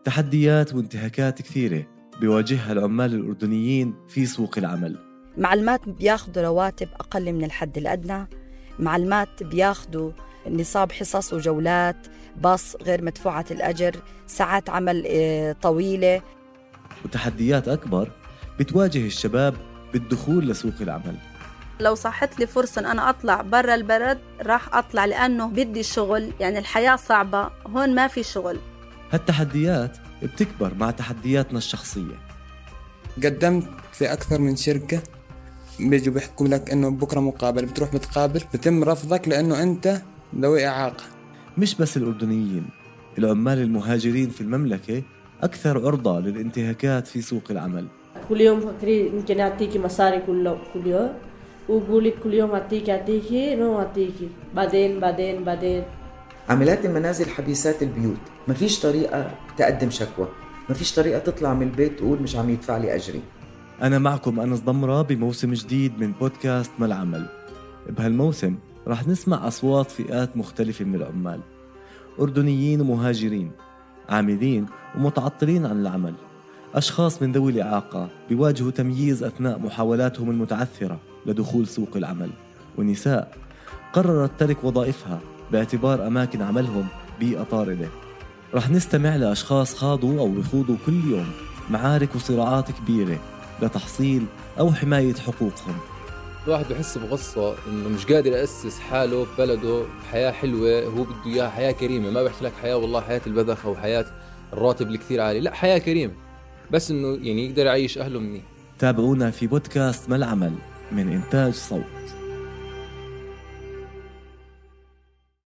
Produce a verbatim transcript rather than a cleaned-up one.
تحديات وانتهاكات كثيرة بيواجهها العمال الأردنيين في سوق العمل. معلمات بياخدوا رواتب أقل من الحد الأدنى، معلمات بياخدوا نصاب حصص وجولات، باص غير مدفوعة الأجر، ساعات عمل طويلة. وتحديات أكبر بتواجه الشباب بالدخول لسوق العمل. لو صحت لي فرصة أن أنا أطلع برا البلد راح أطلع، لأنه بدي شغل، يعني الحياة صعبة هون ما في شغل. هالتحديات بتكبر مع تحدياتنا الشخصية. قدمت في أكثر من شركة، بيجوا بيحكوا لك إنه بكرة مقابل، بتروح متقابل بتم رفضك لأنه أنت ذوي إعاقة. مش بس الأردنيين، العمال المهاجرين في المملكة أكثر عرضة للانتهاكات في سوق العمل. كل يوم فكري يمكن أعطيكي مصاري كل كل يوم، وقولك كل يوم أعطيكي أعطيكي ما أعطيكي، بعدين بعدين بعدين. عاملات المنازل حبيسات البيوت، ما فيش طريقة تقدم شكوى، ما فيش طريقة تطلع من البيت تقول مش عم يدفع لي أجري. أنا معكم أنس ضمرة بموسم جديد من بودكاست ما العمل. بهالموسم رح نسمع أصوات فئات مختلفة من العمال، أردنيين ومهاجرين، عاملين ومتعطلين عن العمل، أشخاص من ذوي الإعاقة بيواجهوا تمييز أثناء محاولاتهم المتعثرة لدخول سوق العمل، ونساء قررت ترك وظائفها باعتبار أماكن عملهم بيئة طاردة. رح نستمع لأشخاص خاضوا أو يخوضوا كل يوم معارك وصراعات كبيرة لتحصيل أو حماية حقوقهم. الواحد بحس بغصة إنه مش قادر يأسس حاله في بلده حياة حلوة، هو بده إياها حياة كريمة. ما بحكي لك حياة والله حياة البذخ أو حياة الراتب الكثير عالي، لا، حياة كريمة بس إنه يعني يقدر يعيش أهله مني. تابعونا في بودكاست ما العمل من إنتاج صوت.